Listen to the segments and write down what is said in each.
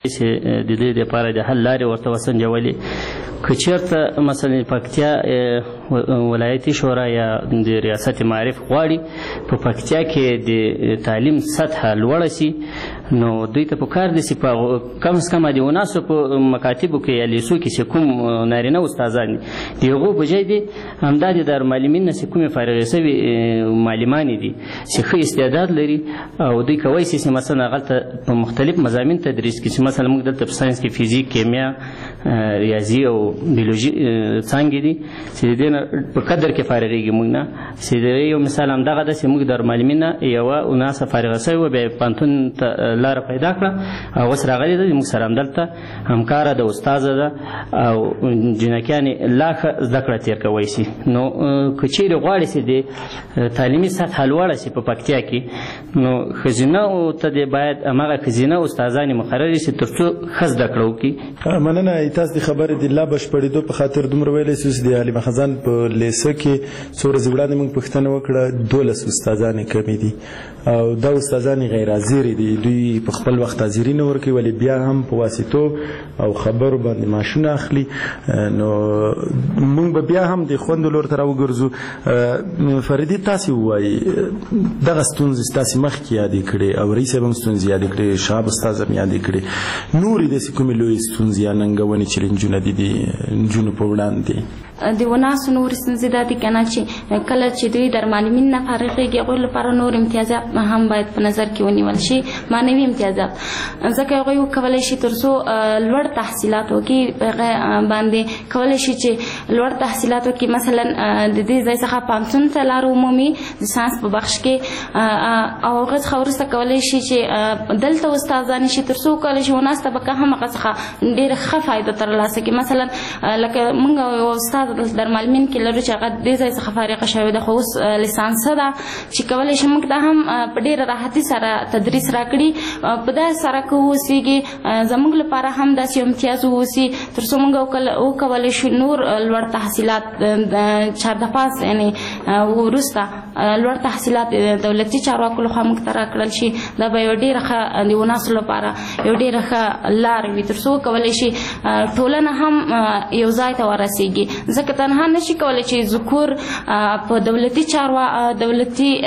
چې د دې لپاره د حل لارې ورته وسنجولې که چېرته مثلا پکتیا ولایتي شورا یا د ریاست معارف غواړي په پکتیا کې د تعلیم سطحه لوړه سي نو دوی ته پکار دي چې په کم از کم د وناسو په مکاتبو کې یا لیسو کې چې کوم نارینه استادان دي د هغو په ځای دي همدا د دارالمعلمین نه چې کومې فارغې سوي معلمانې دي چې ښه استعداد لري او دوی کولی شي چې مثلا هغلته په مختلف مضامین تدریس کړي چې مثلا موږ دلته په ساینس کې فزیک کیمیا ریاضي او بیولوژي څانګې دي چې د دې نه په قدر کې فارغېږي موږ نه چې د یو مثال همدغه ده چې موږ دارالمعلمین نه یوه اوناسه فارغه سوې وه بیا یې پوهنتون ته لاره پیدا کړه او اوس راغلې ده موږ سره همدلته همکاره ده استاذه ده او جنکیانې لا ښه زده کړه تېر کوی شي نو که چیرې غواړي چې د تعلیمي سطحه لوړه شي په پکتیا کې نو ښځینهو ته دې باید هماغه ښځینه استادانې مقررې شي تر څو ښه زده کړه وکړي. مننه تاسو د خبرې د لا بشپړېدو په خاطر دومره ویلی شو چې د حلیمه خزان په لیسه کې څو ورځې وړاندې موږ پوښتنه وکړه 12 استادانې کمې دي او دا استادانې غیر حاضرې دي دوی په خپل وخت حاضري نه ورکوي ولې بیا هم په واسطو او خبرو باندې معاشونه اخلي نو موږ به بیا هم د خوندو لور ته راوګرځو. فریدي تاسې ووایي دغه ستونزې ستاسې مخکې یادې کړې او رئیس صاحب هم ستونزې یادې کړې شهاب استاذ هم یادې کړې نورې داسې کومې لویې ستونزې یا ننګونې چې نجونه دي د نجونو په وړاندې د وناسو نور ستونزې دا دي که نه چې کله چې دوی دارالمعلمین نه فارغېږي هغوی لپاره نور امتیازات هم باید په نظر کې ونیول شي معنوي امتیازات ځکه هغوی وکولی شي تر څو لوړ تحصیلات وکړي په هغه باندې کولی شي چې لوړ تحصیلات وکړي مثلا د دې ځای څخه پوهنتون ته لاره ومومي د ساینس په بخش کې او هغه څخه وروسته کولی شي چې دلته استادان شي تر څو وکولی شي وناس ته به که هم هغه څخه ډېره ښه فایده ترلاسه کړي مثلا لکه موږ یو استاد دارالمعلمین کې لرو چې هغه دې ځای څخه فارغه شوې ده خو اوس لیسانسه ده چې کولی شي موږ ته هم په ډېره راحتي سره تدریس راکړي په داسې سره که واوسېږي زموږ لپاره هم داسې یو امتیاز واوسي تر څو موږ وکولی شو نور لوړ تحصیلات چهاردپاس یعنې وروسته لوړ تحصیلات دولتي چارواکو لخوا موږ ته راکړل شي دا به یو ډېره ښه د وناسو لپاره یو ډېره ښه لار وي تر څو وکولی شي ټولنه هم یو ځای ته ورسېږي ځکه تنها نشي کولی چې ذکور په دولتي دولتي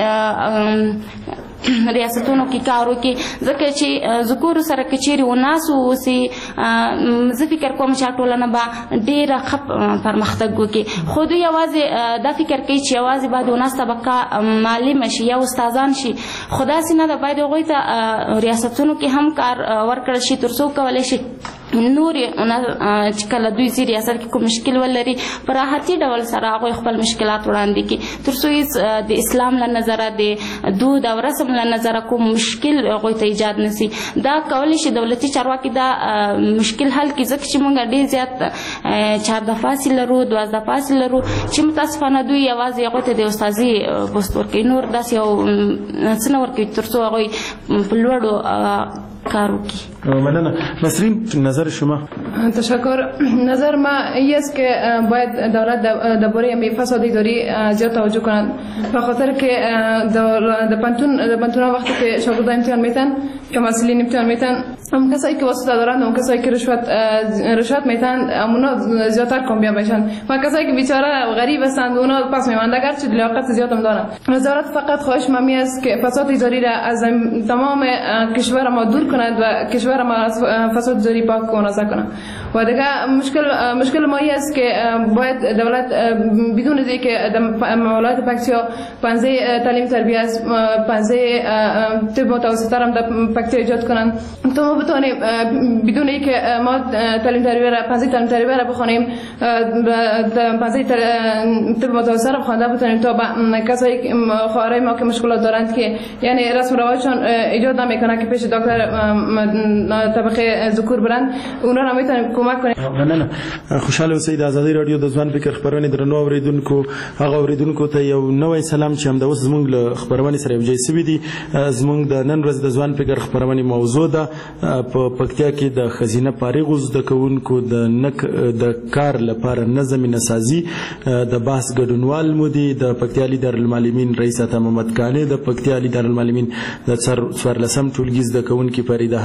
ریاستونو کې کار وکړي ځکه چې ذکورو سره که چیرې وناسو واوسي زه فکر کوم چې ټولنه به ډېره ښه پرمختګ وکړي خو دوی یوازې دا فکر کوي چې یوازې باید وناس طبقه معلمه شي یا استادان شي خو داسې نه ده باید هغوی ته ریاستونو کې هم کار ورکړل شي تر څو کولی شي نور چې کله دوی زی ریاست کې کوم مشکل ولري په راحتي ډول سره هغوی خپل مشکلات وړاندې کړي تر څو د اسلام له نظره د دود او رسم له نظره کوم مشکل هغوی ته ایجاد نشي دا کولی شي دولتي چارواکي دا مشکل حل کړي ځکه چې موږ ډېر زیات 14 فاصل لرو 12 فاصل لرو چې متاسفانه دوی یوازې هغوی ته د استاذي پوست ورکوي نور داسې یو څه نه ورکوي تر څو هغوی په لوړو کار وکړي. مننه. نسرین نظر شما؟ تشکر. نظر ما این است که باید دولت درباره همین فساد اداری زیاد توجه کنند به خاطر که در پانتون وقتی که شاگردان امتحان میتن که مسئولین امتحان میتن هم کسایی که واسطه دارند و کسایی که رشوت میتن اونا زیادتر کامیاب میشن و کسایی که بیچاره غریب هستند اونا پس میماند اگرچه لیاقت زیاد هم دارند. وزارت فقط خواهش ممی است که فساد اداری را از تمام کشور ما دور کند و کشور ما از فساد اداری پاک و نازک کند و دیگه مشکل ما است که باید دولت بدون اینکه که ولایت پکتیا پنزه تعلیم تربیت پنزه طب متوسطه را در پکتیا ایجاد کنند تا ما بتوانیم بدون اینکه ما تعلیم تربیت را پنزه تعلیم تربیت را بخوانیم پنزه طب متوسطه را بخوانده بتوانیم تا کسایی خواهرای ما که مشکلات دارند که یعنی رسم و رواجشان ایجاد نمیکنه که پیش دکتر طبقه ذکور برند اونا را میتونیم کمک کنیم. مننه. خوشحال اوسئ. د ازادي رادیو د ځوان فکر خبرونه درنو اوریدونکو هغه اوریدونکو ته یو نوې سلام چې هم د اوس زموږ له خبرونه سره یوځای شوي دي زموږ د نن ورځ د ځوان فکر خبرونه موضوع ده په پکتیا کې د خزینه فارغ زده کوونکو د کار لپاره نظم نسازي د بحث ګډونوال مودي د پکتیا علی دارالمعلمین رئیس محمد کانه د پکتیا علی دارالمعلمین د 14 ټولګي زده کوونکي فریده حبیبی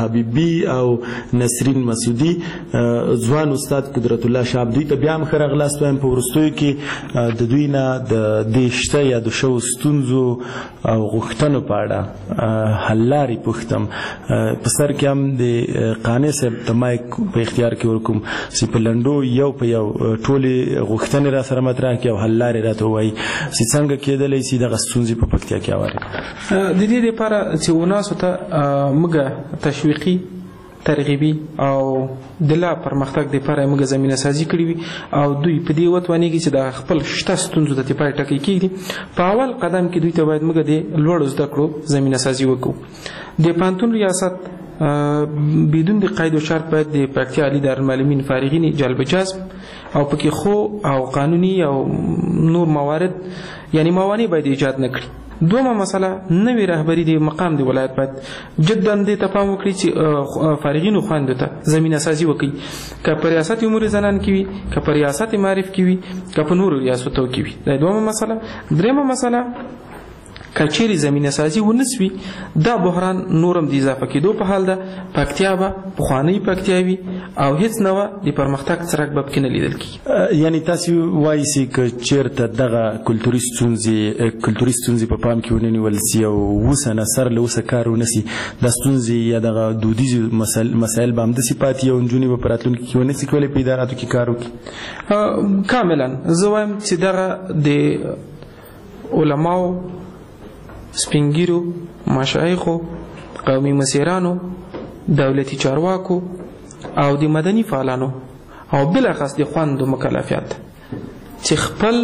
مسعودي او نسرین مسعودي ځوان استاد قدرت الله شاب دوی ته بیا هم ښه راغلاست وایم. په وروستیو کې د دوی نه د دې شته یا د شوو ستونزو او غوښتنو په اړه حل لارې پوښتم. په سر کې هم د قانع صاحب د مایک په اختیار کې ورکوم چې په لنډو یو په یو ټولې غوښتنې را سره مطرح کړي او حل لارې راته ووایي چې څنګه کېدلی شي دغه ستونزې په پکتیا کې هوارې. د دې دپاره چې وناسو ته موږ تشویقي ترغیبي او د لا پرمختګ دپاره موږ زمینه سازي کړې وي او دوی په دې وتوانېږي چې د خپل شته ستونزو ته پای ټکی کېږدي. په اول قدم کې دوی ته باید موږ د لوړو زده کړو زمینه سازي وکړو. د پوهنتون ریاست بدون د قید و شرط باید د پکتیا عالی دارالمعلمین فارغین جلب جذب او پکې خو او قانوني او نور موارد یعنی موانع باید ایجاد نه کړي. دومه مسله نوې رهبری د مقام د ولایت باید جدا دې ته پام وکړي چې فارغینو خواندو ته زمینه سازي وکړي، که په ریاست امور زنان کې وي، که په ریاست معارف کې وي، که په نورو ریاستو کې وي. دا دومه مسله. دریمه مسله کچېرې زمینه سازي ونسوي دا بحران نورم د اضافه کېدو په حال ده. پکتیا به پخوانۍ پکتیا وي او هیڅ نوه د پرمختګ څرک به پکې نه لیدل کېږي. یعنی تاسو وایي چې که چېرته دغه کلتوري ستونزې په پام کې ونه نیول سي او اوسه نه سر له اوسه کار ونه سي دا ستونزې یا دغه دودیزو مسایل به همداسې پاتې او نجونې به په راتلونکي کې ونه سي کولی په اداراتو کې کار وکړي. کاملا زه وایم چې دغه د علماو، سپینګیرو، مشایخو، قومي مسیرانو، دولتي چارواکو او د مدني فعالانو او بلاخص د خواندو مکلفیت چې خپل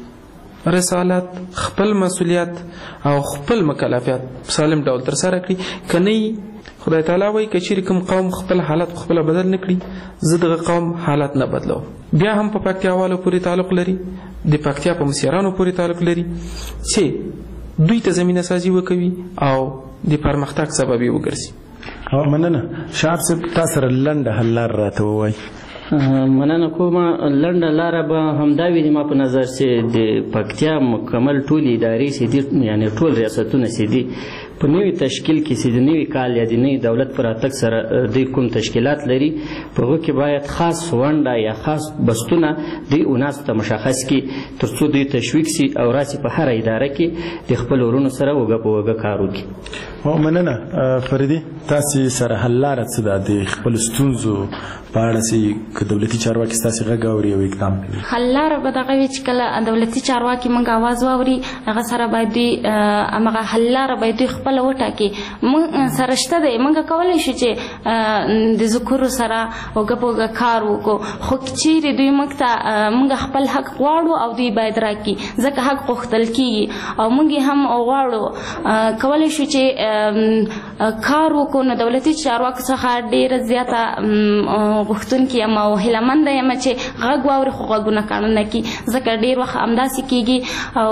رسالت، خپل مسؤلیت او خپل مکلفیت سالم ډول تر سره کړي. کني خدای تعالی وایي که چیرې کوم قوم خپل حالت خپل بدل نه کړي زه دغه قوم حالت نه بدلو. بیا هم په پکتیا والو پورې تعلق لري، د پکتیا په مسیرانو پورې تعلق لري چې دوی ته زمینه سازي وکوي او د پرمختګ سبب یې وګرځي. مننه. شعب صاحب تاسو سره لنډه حل لاره راته ووایي. مننه کومه. لنډه لاره به همدا وي ما په نظر چې د پکتیا مکمل ټول ادارې چې دي یعنی ټول ریاستونه چې دي په نوي تشکیل کې چې د نوي کال یا د نوي دولت پر راتګ سره دوی کوم تشکیلات لري په هغو کې باید خاص ونډه یا خاص بستونه دوی اوناسو ته مشخص کړي تر څو دوی تشویق سي او راسي په هره اداره کې د خپل ورونو سره وګه په وګه کار وکړي. مننه. فریدي تاسې سره حل لاره څه ده د خپلو ستونزو په اړه چې که دولتي چارواکي ستاسې غږ اوري او اقدام کوي؟ حل لاره به دغه وي چې کله دولتي چارواکي موږ اواز واوري هغه سره باید دوی همغه حل لاره باید دوی خپله وټاکي. موږ سره شته دی، موږ کولی شو چې د ذکرو سره وګه په وګه کار وکړو، خو چیرې دوی موږ ته موږ خپل حق غواړو او دوی باید راکړي ځکه حق غوښتل کېږي او موږ هم غواړو کولی شو چې کار وکړو. نو دولتي چارواکو څخه ډېره زیاته غوښتونکې یم او هیلهمنده یم چې غږ واوري خو غږونه کاڼه کړي ځکه ډېر وخت همداسې کېږي او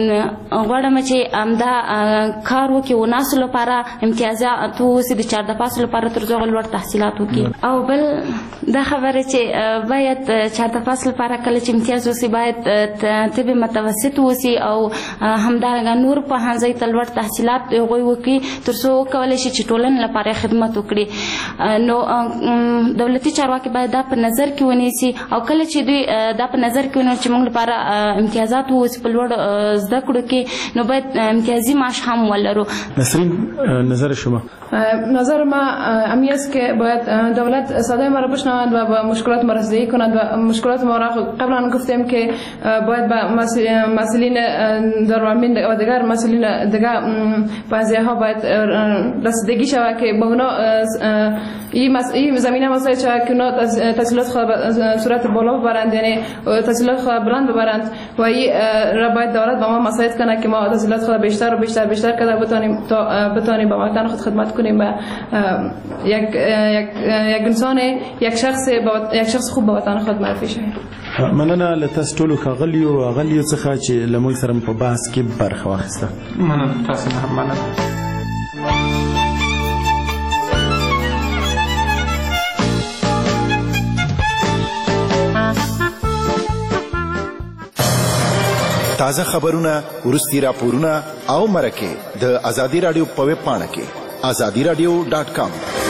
غواړم چې همدا کار وکړي وناسو لپاره امتیازات واوسي د چهاردپاسو لپاره تر څو لوړ تحصیلات وکړي. او بل دا خبره چې باید چهاردپاس لپاره کله چې امتیاز وسي باید طب متوسط وسي او همدارنګه نور پوهنځي ته لوړ تحصیلات هغوی وکړي تر څو وکولی شي چې ټولنې لپاره خدمت وکړي. نو دولتي چارواکي باید دا په نظر کې ونیسي او کله چې دوی دا په نظر کې ونیسي چې موږ لپاره امتیازات واوسي په لوړ زده کړو کې نو باید امتیازي معاش هم ولرو. نسرین نظر شما؟ نظر ما امی است که باید دولت صدای ما را بشنوند و با مشکلات ما رسیدگی کنند و مشکلات ما را قبلا گفتیم که باید با مسئولین دارالمعلمین و دیگر مسئولین دیگر پنزیه ها باید رسیدگی شود که با اونا این زمینه مسائل شود که اونا تحصیلات خود به صورت بالا ببرند یعنی تحصیلات خود بلند ببرند و این را باید دولت با ما مساعد کنه که ما تحصیلات خود بیشتر و بیشتر کرده بتانیم با وطن خود خدمت کنیم و یک انسان یک شخص خوب به وطن خود معرفی شود. مننه له تاسو ټولو ښاغلیو څخه چې له موږ سره په بحث کې برخه واخیسته. مننه تاسو هم مننه. تازه خبرونه، ورستي راپورونه او مرکه د ازادي رادیو په ویب پاڼه کې azadiradio.com